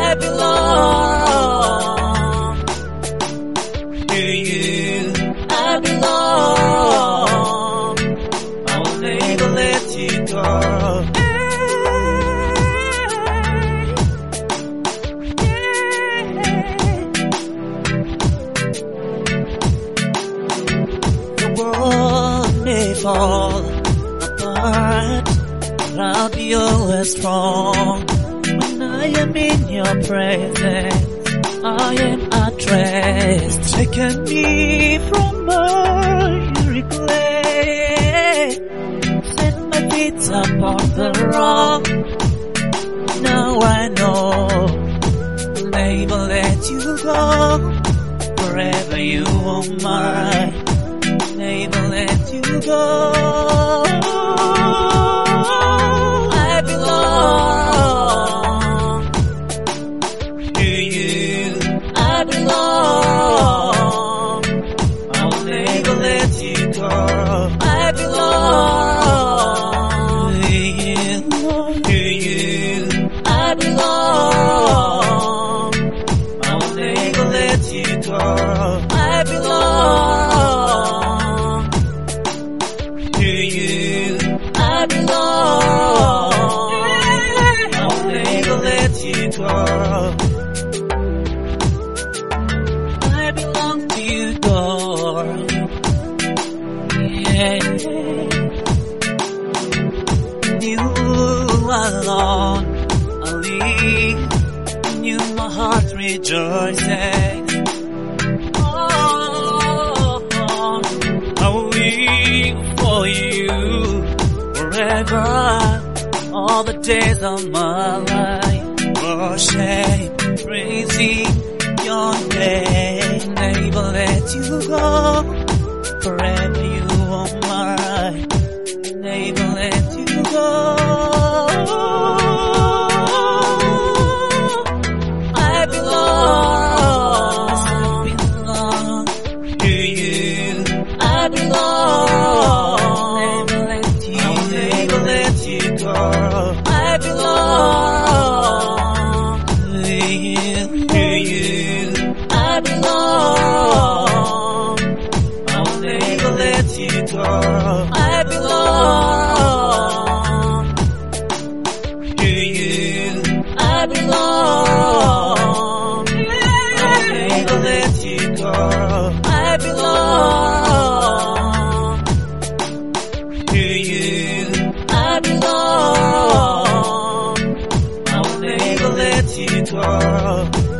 belong to you. I belong. I'll never let you go. The world may fall apart, but I'll be always strong. When I am in your presence, I am at rest. Taken me from miry clay, set my feet upon the rock. Now I know I'll never let you go. Forever you are mine, never let you go. I belong to you. I belong. I'll never let you go. I belong to you. I belong. I'll never let you go. I belong to you. I belong. I'll never let you go. I belong to you, Lord. Yeah. You alone, I live. In you my heart rejoices. I'll live for you forever, all the days of my life. Worship, praising your name, never let you go. Forever you are mine, never let you go. I belong to you. I belong. Never let you. I'll never let you go. I belong to you. I belong. I'll never let you go. I belong to you. I belong. I'll never let you go. I belong to you. I belong. I'll never let you go.